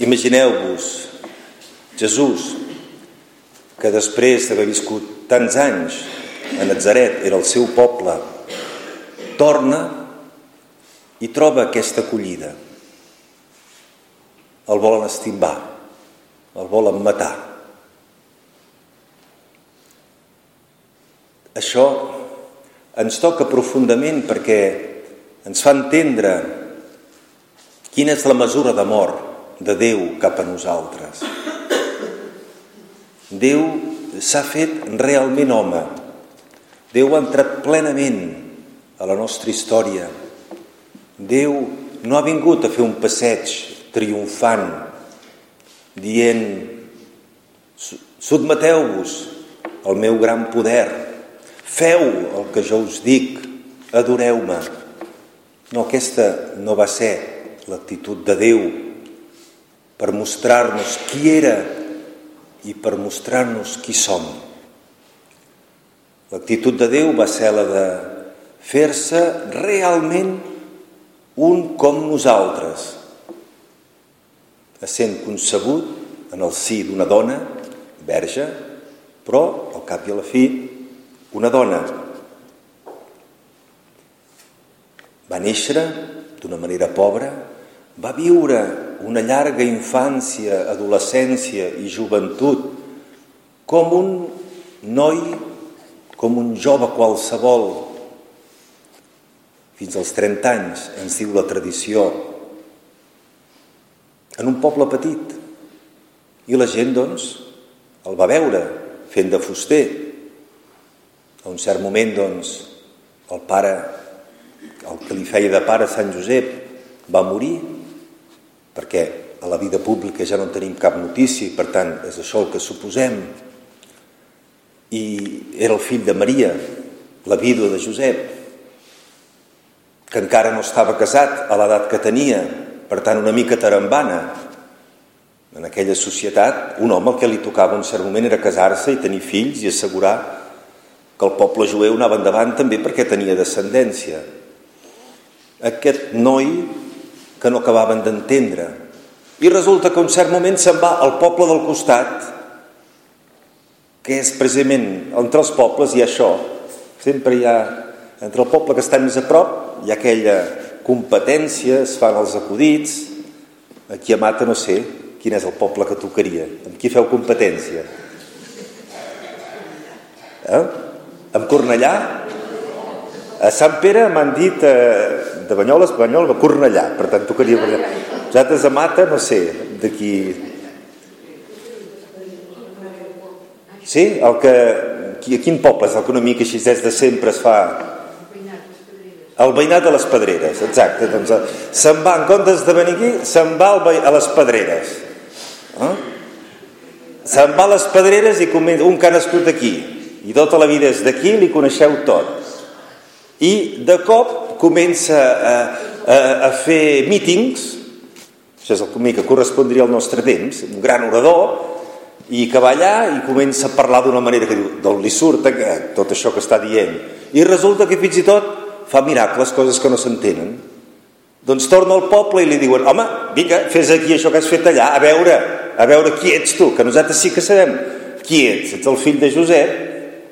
Imagineu-vos Jesús, que després d'haver viscut tants anys a Natzaret, era el seu poble, torna i troba aquesta acollida. El volen estimbar, el volen matar. Això ens toca profundament perquè ens fa entendre quina és la mesura d'amor de Déu cap a nosaltres. Déu s'ha fet realment home. Déu ha entrat plenament a la nostra història. Déu no ha vingut a fer un passeig triomfant, dient: sotmeteu-vos al meu gran poder, feu el que jo us dic, adoreu-me. No, aquesta no va ser l'actitud de Déu per mostrar-nos qui era i per mostrar-nos qui som. L'actitud de Déu va ser la de fer-se realment un com nosaltres, essent concebut en el si d'una dona, verge, però al cap i a la fi una dona. Va néixer d'una manera pobra, va viure una llarga infància, adolescència i joventut com un noi, com un jove qualsevol, fins als 30 anys, ens diu la tradició, en un poble petit. I la gent, doncs, el va veure fent de fuster. A un cert moment, doncs, el pare, el que li feia de pare, Sant Josep, va morir, perquè a la vida pública ja no en tenim cap notícia i per tant és això el que suposem. I era el fill de Maria, la vídua de Josep, que encara no estava casat a l'edat que tenia, per tant una mica tarambana. En aquella societat, un home el que li tocava en un cert moment era casar-se i tenir fills i assegurar que el poble jueu anava endavant també perquè tenia descendència. Aquest noi que no acabaven d'entendre. I resulta que a un cert moment se'n va al poble del costat, que és precisament entre els pobles hi ha això. Sempre hi ha, entre el poble que està més a prop, hi ha aquella competència, es fan els acudits. Aquí a Mata no sé quin és el poble que tocaria. Amb qui feu competència? Amb Cornellà? A Sant Pere m'han dit de Banyoles, Banyoles, Cornellà, per tant tocaria per allà. Nosaltres a Mata, no sé, d'aquí... Sí? El que... A quin poble és el que una mica així des de sempre es fa? El veïnat de les Pedreres, exacte. Doncs se'n va, en comptes de venir aquí, se'n va a les Pedreres. Se'n va a les Pedreres i un que ha nascut aquí. I tota la vida és d'aquí, li coneixeu tot. I de cop comença a fer mítings, això és el que correspondria al nostre temps, un gran orador, i que va allà i comença a parlar d'una manera que diu, d'on li surt tot això que està dient. I resulta que fins i tot fa miracles, coses que no s'entenen. Doncs torna al poble i li diuen: home, vinga, fes aquí això que has fet allà, a veure qui ets tu, que nosaltres sí que sabem qui ets el fill de Josep.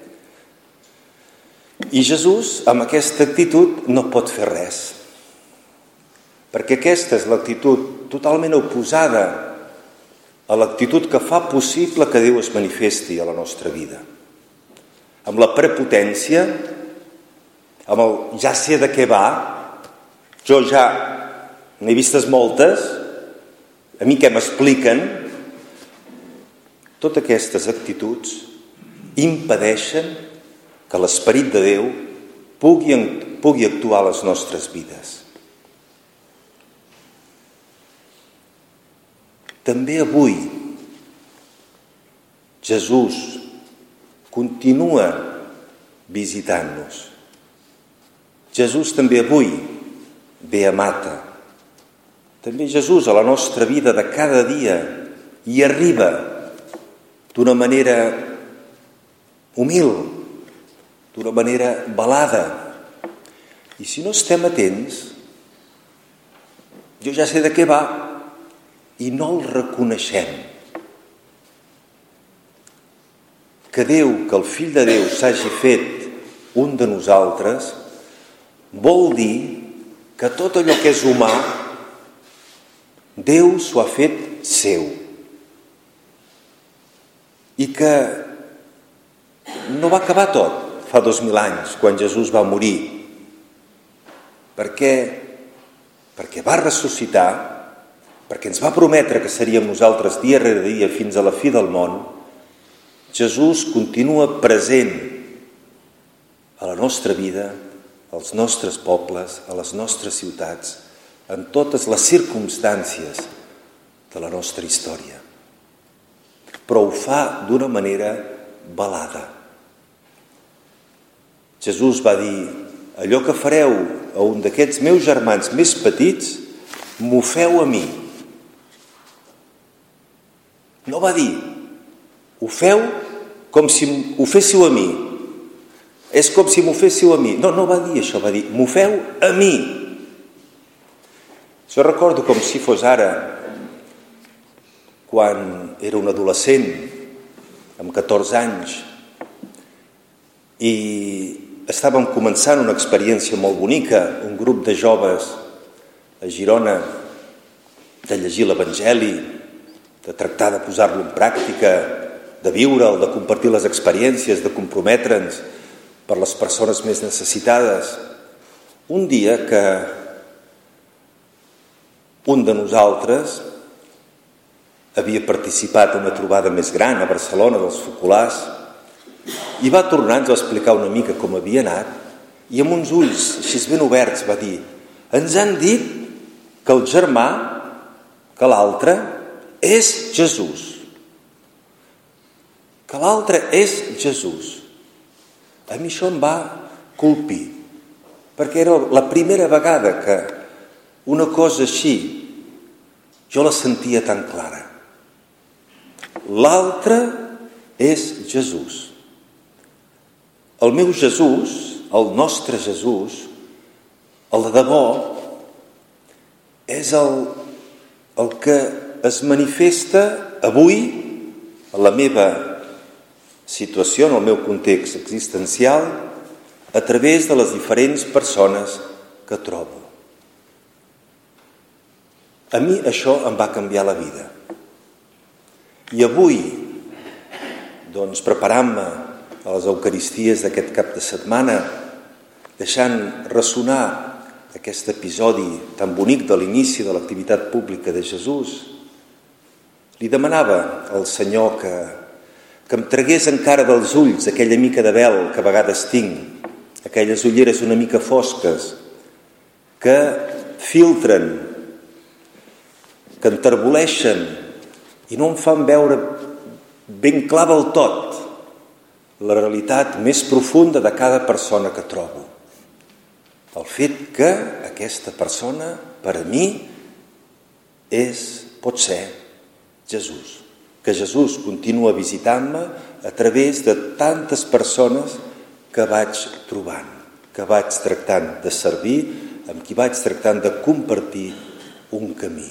I Jesús, amb aquesta actitud, no pot fer res. Perquè aquesta és l'actitud totalment oposada a l'actitud que fa possible que Déu es manifesti a la nostra vida. Amb la prepotència, amb el ja sé de què va, jo ja n'he vistes moltes, a mi què m'expliquen? Totes aquestes actituds impedeixen que l'Esperit de Déu pugui actuar a les nostres vides. També avui Jesús continua visitant-nos. Jesús també avui ve a Mata. També Jesús a la nostra vida de cada dia hi arriba d'una manera humil, d'una manera velada. I si no estem atents, jo ja sé de què va. i no el reconeixem. Que Déu, que el Fill de Déu s'hagi fet un de nosaltres, vol dir que tot allò que és humà, Déu s'ho ha fet seu. I que no va acabar tot fa 2000 anys, quan Jesús va morir, perquè va ressuscitar, perquè ens va prometre que seríem nosaltres dia rere dia fins a la fi del món. Jesús continua present a la nostra vida, als nostres pobles, a les nostres ciutats, en totes les circumstàncies de la nostra història. Però ho fa d'una manera velada. Jesús va dir: allò que fareu a un d'aquests meus germans més petits, m'ho feu a mi. No va dir: ho feu com si ho féssiu a mi. És com si m'ho féssiu a mi. No va dir això, va dir: m'ho feu a mi. Jo recordo com si fos ara, quan era un adolescent, amb 14 anys, i estàvem començant una experiència molt bonica, un grup de joves a Girona, de llegir l'Evangeli, de tractar de posar-lo en pràctica, de viure'l, de compartir les experiències, de comprometre'ns per les persones més necessitades. Un dia que un de nosaltres havia participat en una trobada més gran a Barcelona dels focolars i va tornar, ens va explicar una mica com havia anat, i amb uns ulls així ben oberts va dir: ens han dit que el germà, que l'altre, és Jesús. Que l'altre és Jesús. A mi això em va colpir, perquè era la primera vegada que una cosa així jo la sentia tan clara. L'altre és Jesús. El meu Jesús, el nostre Jesús, el de debò, és el que es manifesta avui en la meva situació, en el meu context existencial, a través de les diferents persones que trobo. A mi això em va canviar la vida. I avui, doncs, preparant-me a les Eucaristies d'aquest cap de setmana, deixant ressonar aquest episodi tan bonic de l'inici de l'activitat pública de Jesús, li demanava al Senyor que em tragués encara dels ulls aquella mica de vel que a vegades tinc, aquelles ulleres una mica fosques, que filtren, que enterboleixen i no em fan veure ben clar del tot la realitat més profunda de cada persona que trobo. El fet que aquesta persona, per a mi, pot ser Jesús. Que Jesús continua visitant-me a través de tantes persones que vaig trobant, que vaig tractant de servir, amb qui vaig tractant de compartir un camí.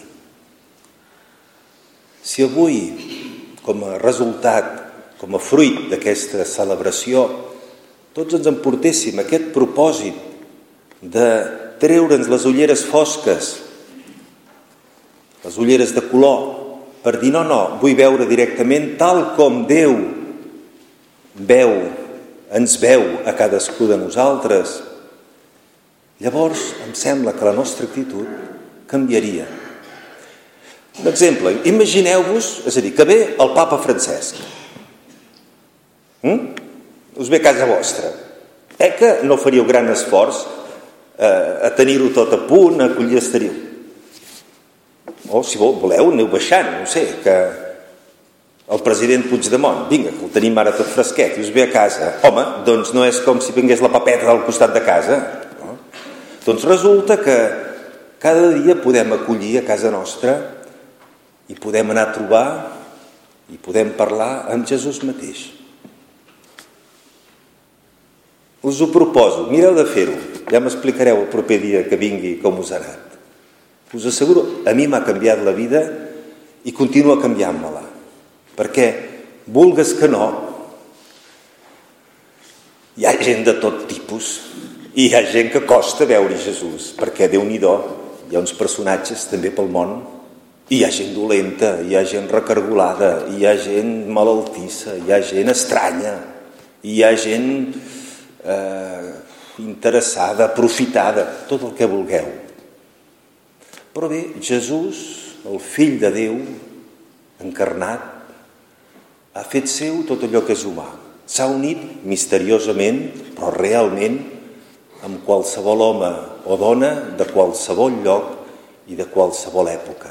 Si avui, com a resultat, com a fruit d'aquesta celebració, tots ens emportéssim aquest propòsit de treure'ns les ulleres fosques, les ulleres de color, per dir no, vull veure directament tal com Déu ens veu a cadascú de nosaltres, llavors em sembla que la nostra actitud canviaria. Un exemple, imagineu-vos, és a dir, que ve el papa Francesc. Us ve a casa vostra. Que no faríeu gran esforç a tenir-ho tot a punt, a acollir estariu. O, si voleu, aneu baixant, no sé, que el president Puigdemont, vinga, que el tenim ara tot fresquet, i us ve a casa. Home, doncs no és com si vingués la papeta del costat de casa. No? Doncs resulta que cada dia podem acollir a casa nostra i podem anar a trobar i podem parlar amb Jesús mateix. Us ho proposo, mireu de fer-ho. Ja m'explicareu el proper dia que vingui com us ha anat. Us asseguro, a mi m'ha canviat la vida i continua canviant-me-la. Perquè, vulgues que no, hi ha gent de tot tipus i hi ha gent que costa veure Jesús, perquè Déu-n'hi-do, hi ha uns personatges també pel món, i hi ha gent dolenta, hi ha gent recargolada, hi ha gent malaltissa, hi ha gent estranya, hi ha gent interessada, aprofitada, tot el que vulgueu. Però bé, Jesús, el fill de Déu, encarnat, ha fet seu tot allò que és humà. S'ha unit misteriosament, però realment, amb qualsevol home o dona de qualsevol lloc i de qualsevol època.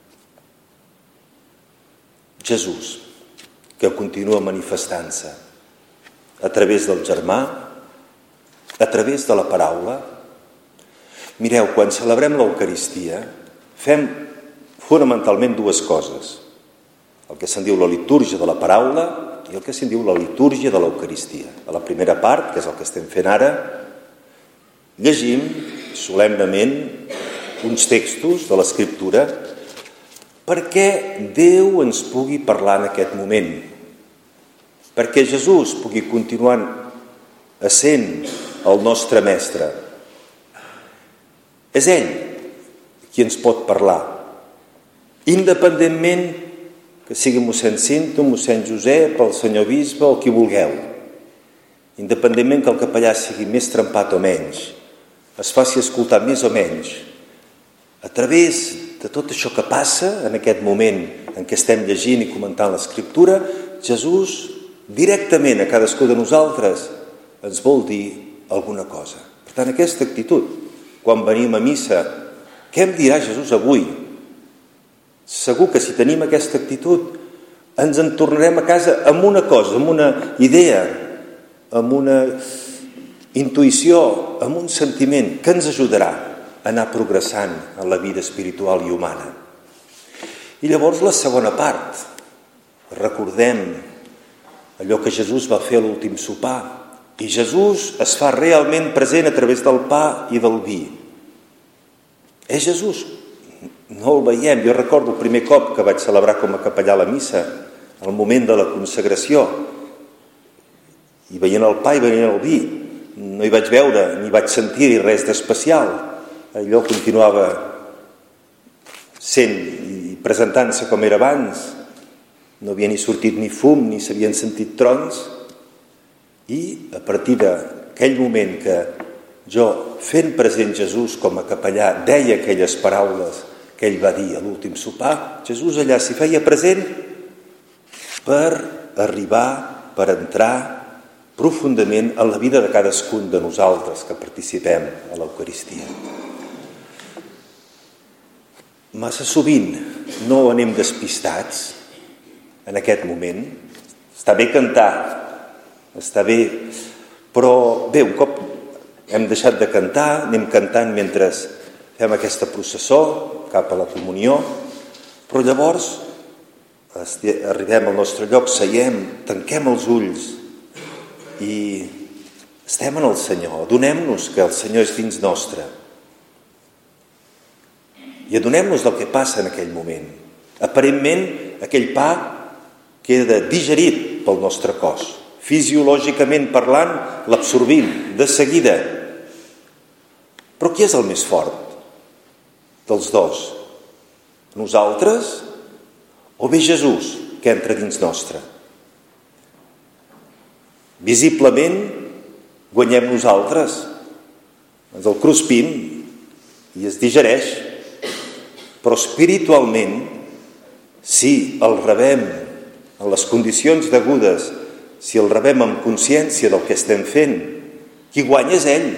Jesús, que continua manifestant-se a través del germà, a través de la paraula. Mireu, quan celebrem l'Eucaristia, fem fonamentalment dues coses. El que se'n diu la litúrgia de la paraula i el que se'n diu la litúrgia de l'Eucaristia. A la primera part, que és el que estem fent ara, llegim solemnement uns textos de l'Escriptura perquè Déu ens pugui parlar en aquest moment, perquè Jesús pugui continuar essent el nostre mestre. És ell qui ens pot parlar, independentment que sigui mossèn Cinto, mossèn Josep, el senyor bisbe o qui vulgueu, independentment que el capellà sigui més trempat o menys, es faci escoltar més o menys, a través de tot això que passa en aquest moment en què estem llegint i comentant l'Escriptura, Jesús directament a cadascú de nosaltres ens vol dir alguna cosa. Per tant, aquesta actitud, quan venim a missa, què em dirà Jesús avui? Segur que si tenim aquesta actitud ens en tornarem a casa amb una cosa, amb una idea, amb una intuïció, amb un sentiment que ens ajudarà a anar progressant en la vida espiritual i humana. I llavors la segona part, recordem allò que Jesús va fer a l'últim sopar, i Jesús es fa realment present a través del pa i del vi. És Jesús? No el veiem. Jo recordo el primer cop que vaig celebrar com a capellà la missa, al moment de la consagració, i veient el pa i veient el vi, no hi vaig veure ni vaig sentir res d'especial. Allò continuava sent i presentant-se com era abans. No havia ni sortit ni fum, ni s'havien sentit trons. I a partir d'aquell moment que jo, fent present Jesús com a capellà, deia aquelles paraules que ell va dir a l'últim sopar, Jesús allà s'hi feia present per arribar, per entrar profundament en la vida de cadascun de nosaltres que participem a l'Eucaristia. Massa sovint no anem despistats en aquest moment. Està bé cantar, està bé, però bé, un cop hem deixat de cantar, anem cantant mentre fem aquesta processó cap a la comunió, però llavors arribem al nostre lloc, seiem, tanquem els ulls i estem en el Senyor. Adonem-nos que el Senyor és dins nostre i adonem-nos del que passa en aquell moment. Aparentment, aquell pa queda digerit pel nostre cos. Fisiològicament parlant, l'absorbim de seguida. Però qui és el més fort dels dos? Nosaltres o bé Jesús que entra dins nostre? Visiblement guanyem nosaltres, ens el cruspim i es digereix, però espiritualment, si el rebem en les condicions degudes, si el rebem amb consciència del que estem fent, qui guanya és ell.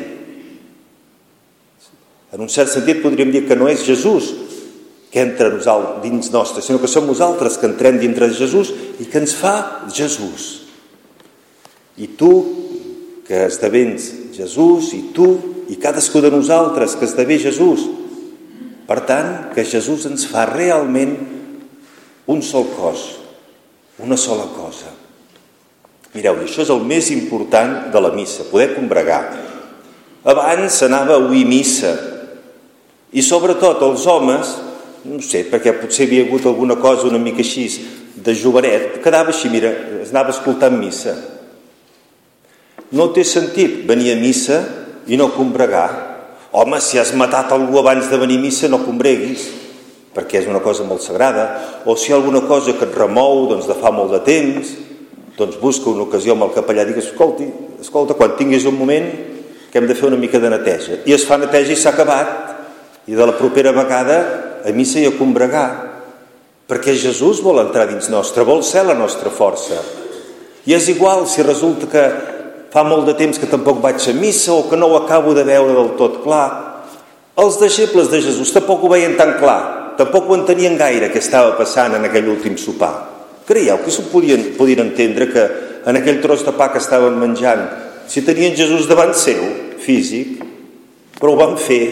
En un cert sentit podríem dir que no és Jesús que entra dins nostre, sinó que som nosaltres que entrem dintre de Jesús i que ens fa Jesús. I tu que esdevens Jesús, i tu i cadascú de nosaltres que esdevé Jesús. Per tant, que Jesús ens fa realment un sol cos, una sola cosa. Mireu, això és el més important de la missa, poder combregar. Abans s'anava a oir missa i sobretot els homes no sé, perquè potser havia hagut alguna cosa una mica així de jovenet, quedava així, mira, es anava escoltant missa. No té sentit venir a missa i no combregar. Home, si has matat algú abans de venir a missa, no combreguis, perquè és una cosa molt sagrada. O si hi ha alguna cosa que et remou de fa molt de temps, doncs busca una ocasió amb el capellà i digues, escolta, quan tinguis un moment que hem de fer una mica de neteja. I es fa neteja i s'ha acabat. I de la propera vegada a missa i a combregar. Perquè Jesús vol entrar dins nostre, vol ser la nostra força. I és igual si resulta que fa molt de temps que tampoc vaig a missa o que no ho acabo de veure del tot clar. Els deixebles de Jesús tampoc ho veien tan clar, tampoc ho entenien gaire què estava passant en aquell últim sopar. Creieu que s'ho podien entendre que en aquell tros de pa que estaven menjant, si tenien Jesús davant seu, físic, però ho van fer.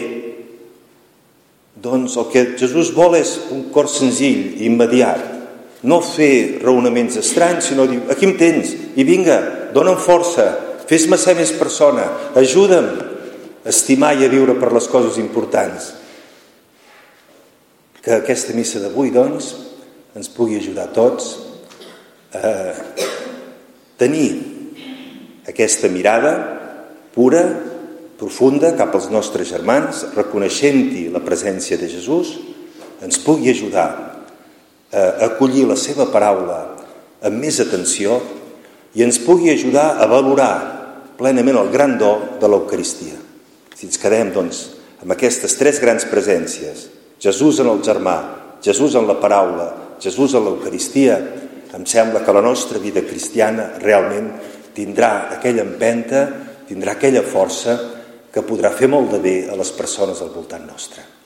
Doncs el que Jesús vol és un cor senzill, immediat. No fer raonaments estranys, sinó dir, aquí em tens, i vinga, dona'm força, fes-me ser més persona, ajuda'm a estimar i a viure per les coses importants. Que aquesta missa d'avui, doncs, ens pugui ajudar a tots a tenir aquesta mirada pura, profunda, cap als nostres germans, reconeixent-hi la presència de Jesús, ens pugui ajudar a acollir la seva paraula amb més atenció i ens pugui ajudar a valorar plenament el gran do de l'Eucaristia. Si ens quedem, doncs, amb aquestes tres grans presències, Jesús en el germà, Jesús en la paraula, Jesús en l'Eucaristia, em sembla que la nostra vida cristiana realment tindrà aquella empenta, tindrà aquella força que podrà fer molt de bé a les persones al voltant nostre.